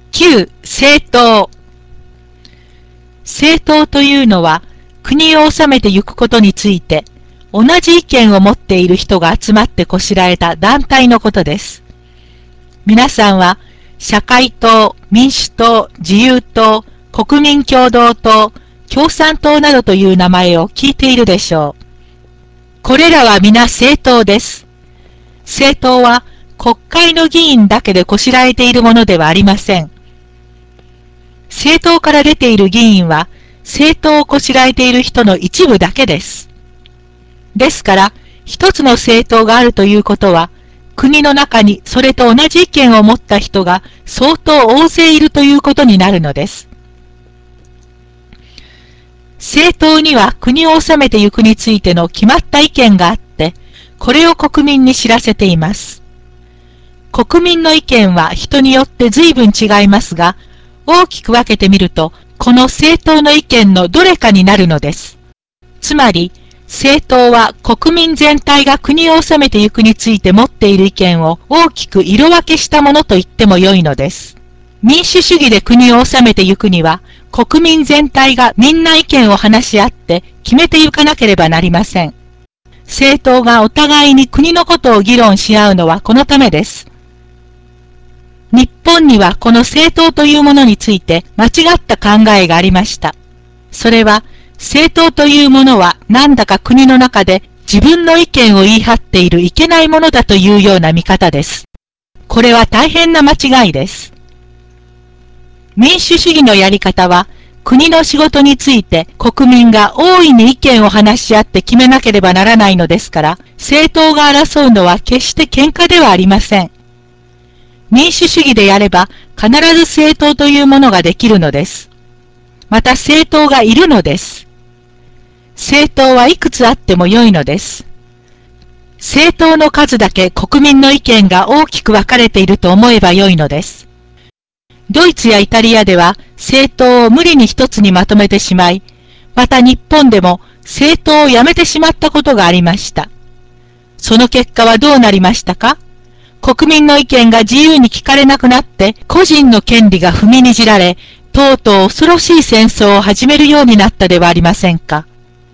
9、政党。政党というのは、国を治めてゆくことについて、同じ意見を持っている人が集まってこしらえた団体のことです。皆さんは、社会党、民主党、自由党、国民共同党、共産党などという名前を聞いているでしょう。これらは皆政党です。政党は国会の議員だけでこしらえているものではありません。政党から出ている議員は、政党をこしらえている人の一部だけです。ですから、一つの政党があるということは、国の中にそれと同じ意見を持った人が相当大勢いるということになるのです。政党には国を治めてゆくについての決まった意見があって、これを国民に知らせています。国民の意見は人によって随分違いますが、大きく分けてみると、この政党の意見のどれかになるのです。つまり、政党は国民全体が国を治めてゆくについて持っている意見を大きく色分けしたものと言っても良いのです。民主主義で国を治めてゆくには、国民全体がみんな意見を話し合って決めてゆかなければなりません。政党がお互いに国のことを議論し合うのはこのためです。日本にはこの政党というものについて間違った考えがありました。それは、政党というものはなんだか国の中で自分の意見を言い張っているいけないものだというような見方です。これは大変な間違いです。民主主義のやり方は、国の仕事について国民が大いに意見を話し合って決めなければならないのですから、政党が争うのは決して喧嘩ではありません。民主主義でやれば必ず政党というものができるのです。また政党がいるのです。政党はいくつあっても良いのです。政党の数だけ国民の意見が大きく分かれていると思えば良いのです。ドイツやイタリアでは政党を無理に一つにまとめてしまい、また日本でも政党をやめてしまったことがありました。その結果はどうなりましたか？国民の意見が自由に聞かれなくなって、個人の権利が踏みにじられ、とうとう恐ろしい戦争を始めるようになったではありませんか。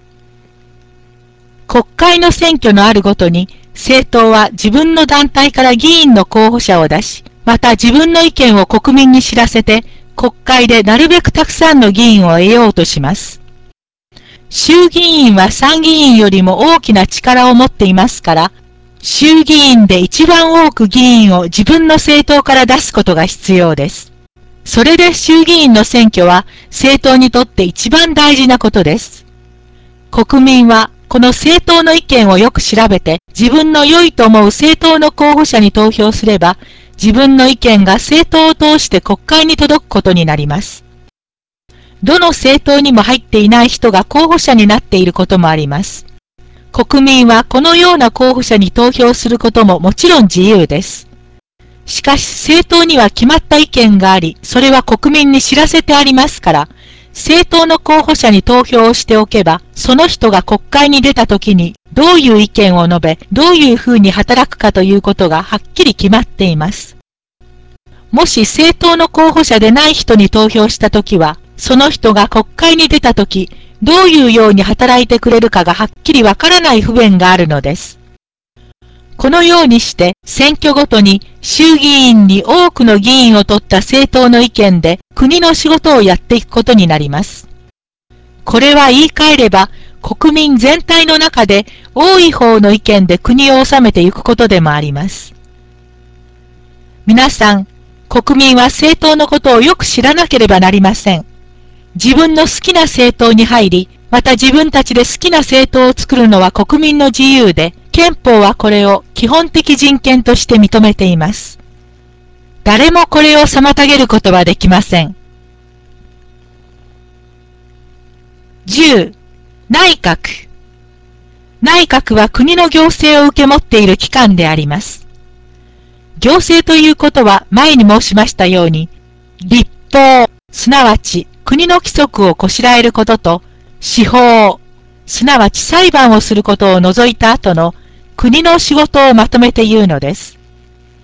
国会の選挙のあるごとに、政党は自分の団体から議員の候補者を出し、また自分の意見を国民に知らせて、国会でなるべくたくさんの議員を得ようとします。衆議院は参議院よりも大きな力を持っていますから、衆議院で一番多く議員を自分の政党から出すことが必要です。それで衆議院の選挙は政党にとって一番大事なことです。国民はこの政党の意見をよく調べて自分の良いと思う政党の候補者に投票すれば自分の意見が政党を通して国会に届くことになります。どの政党にも入っていない人が候補者になっていることもあります。国民はこのような候補者に投票することももちろん自由です。しかし政党には決まった意見があり、それは国民に知らせてありますから、政党の候補者に投票をしておけば、その人が国会に出た時にどういう意見を述べ、どういうふうに働くかということがはっきり決まっています。もし政党の候補者でない人に投票した時は、その人が国会に出た時、どういうように働いてくれるかがはっきりわからない不便があるのです。このようにして選挙ごとに衆議院に多くの議員を取った政党の意見で国の仕事をやっていくことになります。これは言い換えれば国民全体の中で多い方の意見で国を治めていくことでもあります。皆さん、国民は政党のことをよく知らなければなりません。自分の好きな政党に入り、また自分たちで好きな政党を作るのは国民の自由で、憲法はこれを基本的人権として認めています。誰もこれを妨げることはできません。10. 内閣。内閣は国の行政を受け持っている機関であります。行政ということは前に申しましたように、立法、すなわち国の規則をこしらえることと、司法、すなわち裁判をすることを除いた後の国の仕事をまとめて言うのです。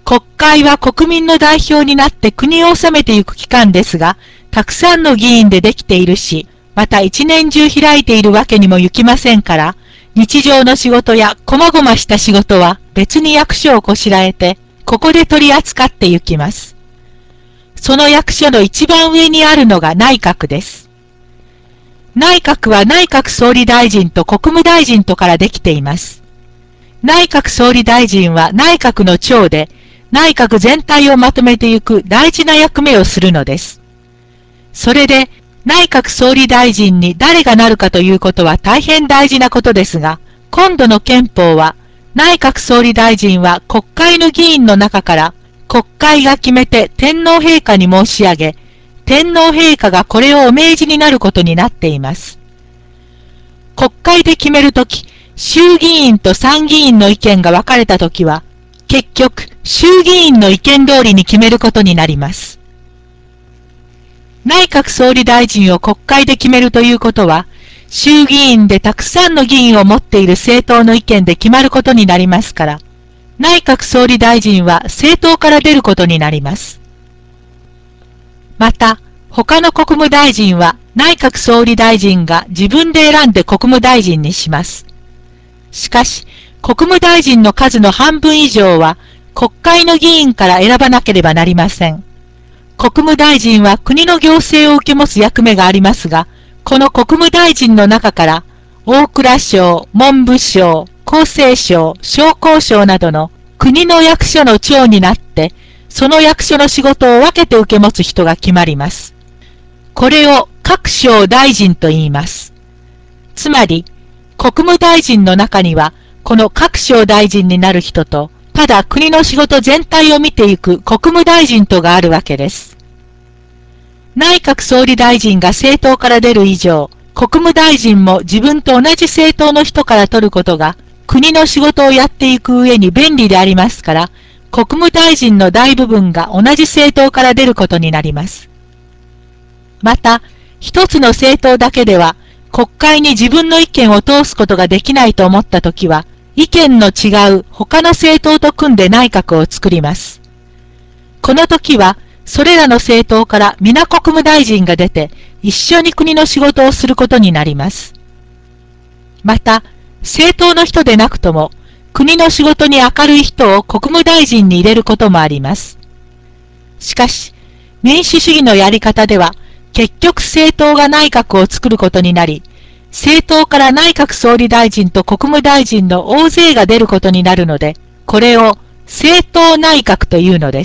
国会は国民の代表になって国を治めていく機関ですが、たくさんの議員でできているし、また一年中開いているわけにもいきませんから、日常の仕事や細々した仕事は別に役所をこしらえて、ここで取り扱ってゆきます。その役所の一番上にあるのが内閣です。内閣は内閣総理大臣と国務大臣とからできています。内閣総理大臣は内閣の長で、内閣全体をまとめてゆく大事な役目をするのです。それで、内閣総理大臣に誰がなるかということは大変大事なことですが、今度の憲法は、内閣総理大臣は国会の議員の中から国会が決めて天皇陛下に申し上げ、天皇陛下がこれをお命じになることになっています。国会で決めるとき、衆議院と参議院の意見が分かれたときは、結局、衆議院の意見通りに決めることになります。内閣総理大臣を国会で決めるということは、衆議院でたくさんの議員を持っている政党の意見で決まることになりますから、内閣総理大臣は政党から出ることになります。また、他の国務大臣は内閣総理大臣が自分で選んで国務大臣にします。しかし、国務大臣の数の半分以上は国会の議員から選ばなければなりません。国務大臣は国の行政を受け持つ役目がありますが、この国務大臣の中から大蔵省、文部省、厚生省、商工省などの国の役所の長になって、その役所の仕事を分けて受け持つ人が決まります。これを各省大臣と言います。つまり、国務大臣の中には、この各省大臣になる人と、ただ国の仕事全体を見ていく国務大臣とがあるわけです。内閣総理大臣が政党から出る以上、国務大臣も自分と同じ政党の人から取ることが、国の仕事をやっていく上に便利でありますから、国務大臣の大部分が同じ政党から出ることになります。また、一つの政党だけでは、国会に自分の意見を通すことができないと思ったときは、意見の違う他の政党と組んで内閣を作ります。この時は、それらの政党から皆国務大臣が出て、一緒に国の仕事をすることになります。また、政党の人でなくとも、国の仕事に明るい人を国務大臣に入れることもあります。しかし、民主主義のやり方では、結局政党が内閣を作ることになり、政党から内閣総理大臣と国務大臣の大勢が出ることになるので、これを政党内閣というのです。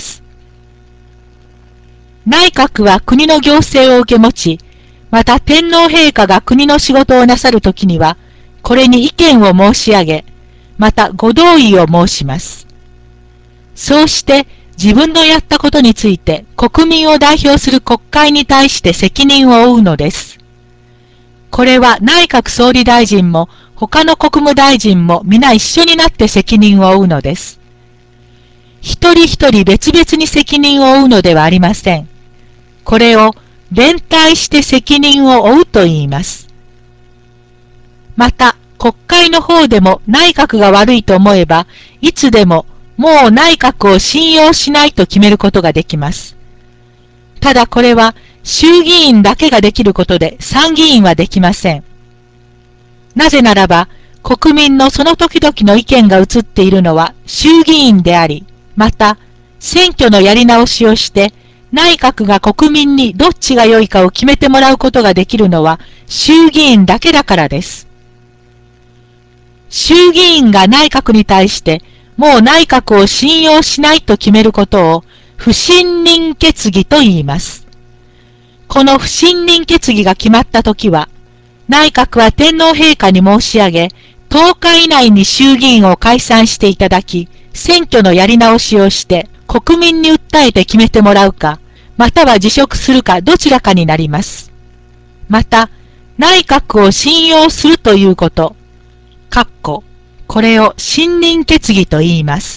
内閣は国の行政を受け持ち、また天皇陛下が国の仕事をなさるときには、これに意見を申し上げ、またご同意を申します。そうして自分のやったことについて国民を代表する国会に対して責任を負うのです。これは内閣総理大臣も他の国務大臣も皆一緒になって責任を負うのです。一人一人別々に責任を負うのではありません。これを連帯して責任を負うと言います。また、国会の方でも内閣が悪いと思えば、いつでももう内閣を信用しないと決めることができます。ただこれは衆議院だけができることで参議院はできません。なぜならば、国民のその時々の意見が移っているのは衆議院であり、また、選挙のやり直しをして、内閣が国民にどっちが良いかを決めてもらうことができるのは衆議院だけだからです。衆議院が内閣に対して、もう内閣を信用しないと決めることを不信任決議と言います。この不信任決議が決まったときは、内閣は天皇陛下に申し上げ、10日以内に衆議院を解散していただき、選挙のやり直しをして国民に訴えて決めてもらうか、または辞職するかどちらかになります。また、内閣を信用するということ、これを信任決議と言います。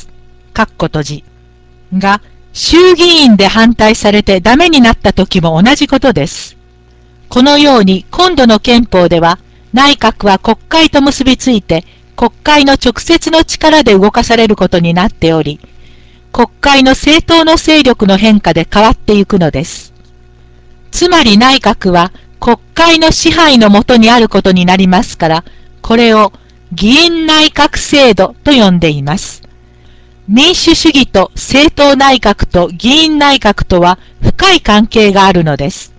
が、衆議院で反対されてダメになった時も同じことです。このように今度の憲法では、内閣は国会と結びついて、国会の直接の力で動かされることになっており、 国会の政党の勢力の変化で変わっていくのです。つまり内閣は国会の支配の下にあることになりますから、これを議院内閣制度と呼んでいます。民主主義と政党内閣と議院内閣とは深い関係があるのです。